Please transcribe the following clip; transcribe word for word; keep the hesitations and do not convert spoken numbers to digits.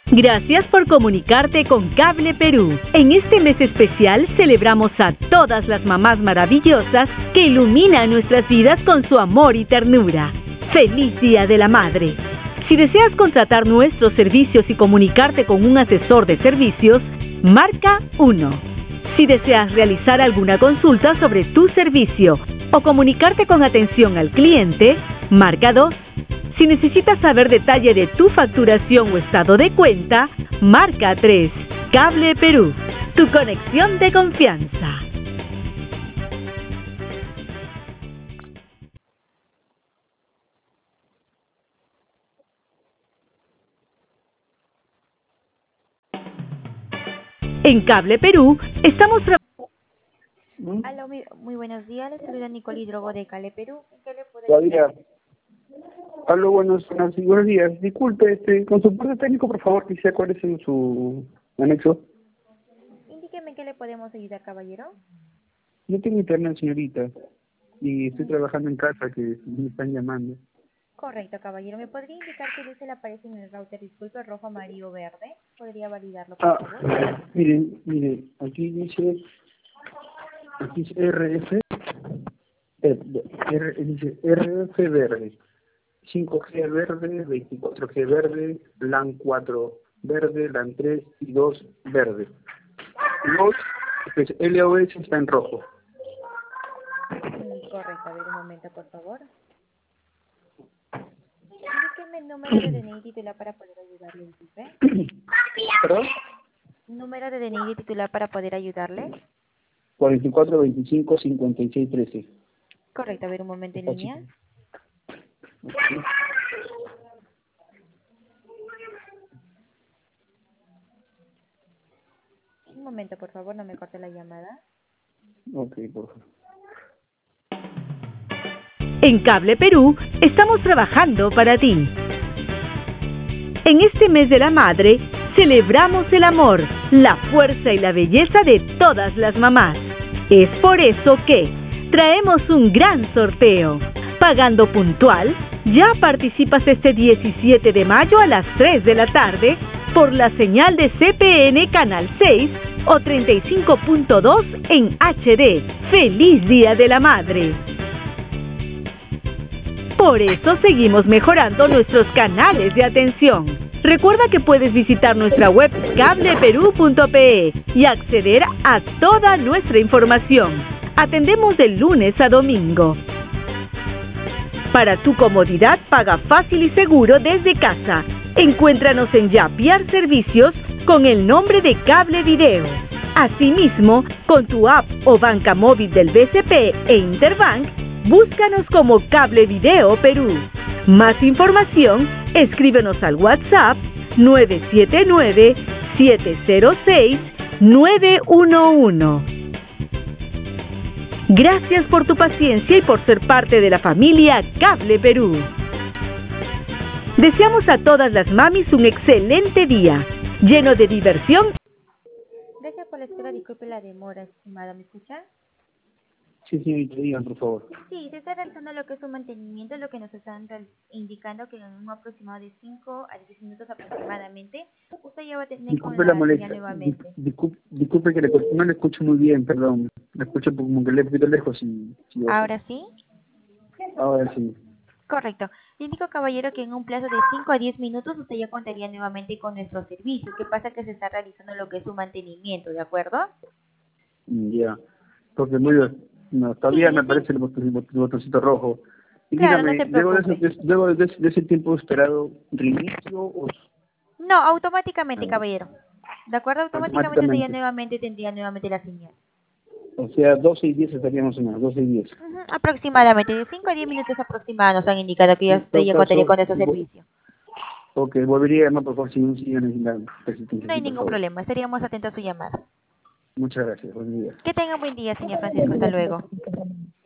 Gracias por comunicarte con Cable Perú. En este mes especial celebramos a todas las mamás maravillosas que iluminan nuestras vidas con su amor y ternura. ¡Feliz Día de la Madre! Si deseas contratar nuestros servicios y comunicarte con un asesor de servicios, marca uno. Si deseas realizar alguna consulta sobre tu servicio o comunicarte con atención al cliente, marca dos. Si necesitas saber detalle de tu facturación o estado de cuenta, marca tres. Cable Perú, tu conexión de confianza. En Cable Perú estamos trabajando. Aló, muy, muy buenos días, les saluda Nicole Hidrogo de Cable Perú. ¿En qué le puedo Todavía. ayudar? Aló, buenos, buenos, buenos días. Disculpe, este, con su parte técnico, por favor, quisiera cuál es en su anexo. Indíqueme en qué le podemos ayudar, caballero. Yo tengo internet, señorita, y estoy trabajando en casa, que me están llamando. Correcto, caballero. ¿Me podría indicar qué dice le aparece en el router? Disculpe, rojo, amarillo, verde. ¿Podría validarlo, por Ah, favor? miren, miren, aquí dice, aquí dice R F, eh, R, dice R F verde, cinco G verde, veinticuatro G verde, LAN cuatro verde, LAN tres y dos verde. Los, pues, L O S está en rojo. Mm, correcto, a ver un momento, por favor. Indíqueme el número de D N I titular para poder ayudarle, disculpe. ¿Perdón? Número de D N I titular para poder ayudarle. cuarenta y cuatro, veinticinco, cincuenta y seis, trece. Correcto, a ver un momento en línea. Un momento, por favor, no me corte la llamada. Ok, por favor. En Cable Perú estamos trabajando para ti. En este mes de la madre, celebramos el amor, la fuerza y la belleza de todas las mamás. Es por eso que traemos un gran sorteo. Pagando puntual, ya participas este diecisiete de mayo a las tres de la tarde por la señal de C P N Canal seis o treinta y cinco punto dos en H D. ¡Feliz Día de la Madre! Por eso seguimos mejorando nuestros canales de atención. Recuerda que puedes visitar nuestra web cable perú punto pe y acceder a toda nuestra información. Atendemos de lunes a domingo. Para tu comodidad, paga fácil y seguro desde casa. Encuéntranos en Yapiar Servicios con el nombre de Cable Video. Asimismo, con tu app o banca móvil del B C P e Interbank, búscanos como Cable Video Perú. Más información, escríbenos al WhatsApp nueve siete nueve, siete cero seis, nueve uno uno. Gracias por tu paciencia y por ser parte de la familia Cable Perú. Deseamos a todas las mamis un excelente día, lleno de diversión. Gracias por la espera, disculpe la demora, estimada, ¿me escucha? Sí, señorita, digan, por favor. Sí, se está realizando lo que es un mantenimiento, lo que nos están real- indicando que en un aproximado de cinco a diez minutos aproximadamente, usted ya va a tener con Disculpe la la señal molestia. nuevamente. Dis- Disculpe, disculpe que le, no le escucho muy bien, perdón. Le escucho como que le pido lejos y... y eso. ¿Ahora sí? Ahora sí. Correcto. Le indico, caballero, que en un plazo de cinco a diez minutos usted ya contaría nuevamente con nuestro servicio. ¿Qué pasa? Que se está realizando lo que es un mantenimiento, ¿de acuerdo? Mm, ya. Porque muy... No, todavía Sí, me sí. aparece el botón- el botoncito rojo. Y Claro, no dígame, se luego de preocupe. ese, luego de ese, de ese tiempo esperado, ¿reinicio o No, automáticamente, ah, caballero. ¿De acuerdo? Automáticamente usted ya automáticamente? nuevamente tendría nuevamente la señal. O sea, doce y diez estaríamos en las doce y diez. Ujú, aproximadamente, de cinco a diez minutos aproximados nos han indicado que ya En usted todo ya contaría caso, con nuestro vo- servicio. ok, volvería a llamar por favor si un señor necesita No asistencia, hay sí, por ningún favor. problema, estaríamos atentos a su llamada. Muchas gracias, buen día. Que tenga un buen día, señor Francisco. Hasta luego.